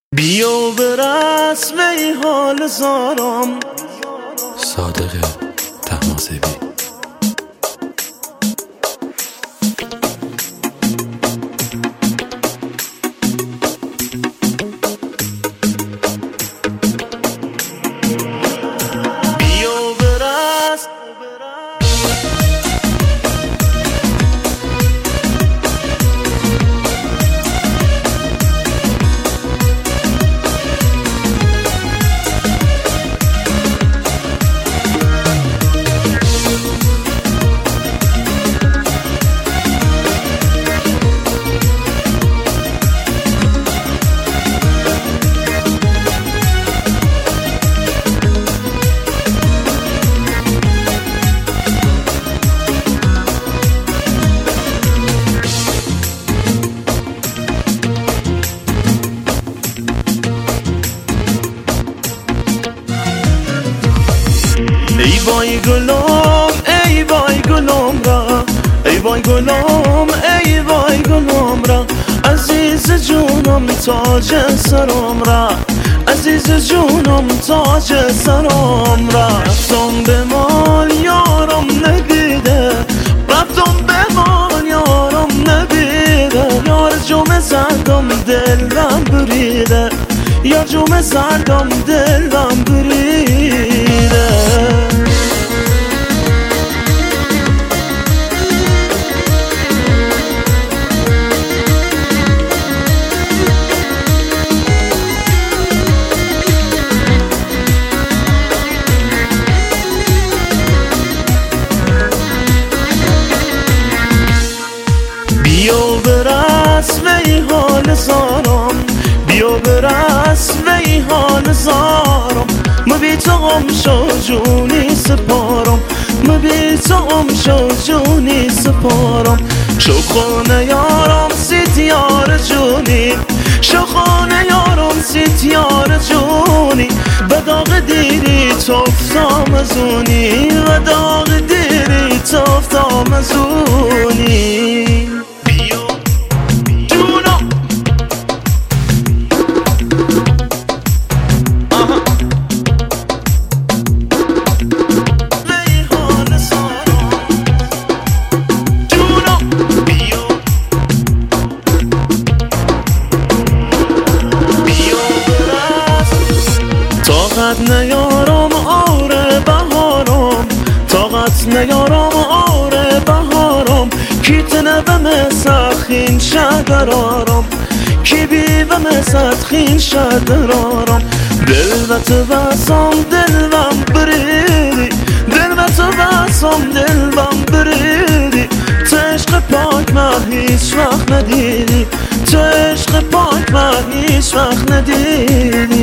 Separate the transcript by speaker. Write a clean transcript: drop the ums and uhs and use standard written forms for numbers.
Speaker 1: بیا به رسم ای حال زارم.
Speaker 2: صادق طهماسبی.
Speaker 1: ای وای گلم ای وای گلم را، ای وای گلم ای وای گلم را، عزیز جونم تاج سرم را، عزیز جونم تاج سرم را. رفتم به مال یارم نبیده، رفتم به مال یارم نبیده، یار جوم زردم دلم بریده، یا جوم زردم دلم بریده. بیا به رسم ای حال زارم، بیا به رسم ای حال زارم، مبی تو غم شو جونی سپارم، مبی تو غم شو جونی سپارم. شو خانه یارم سیتیار جونی، شو خانه یارم سیتیار جونی، به داغ دیری تفتام ازونی، به داغ دیری تفتام ازونی. طاقت نیارم آره بهارم، طاقت نیارم آره بهارم، کی تنبم سخین شدرارم، کی بیبم سخین شدرارم. دل و تو بسام دلم بریدی، دل و تو بسام دلم بریدی، تو عشق پاک من هیچ وقت ندیدی، تو عشق پاک من هیچ وقت ندیدی.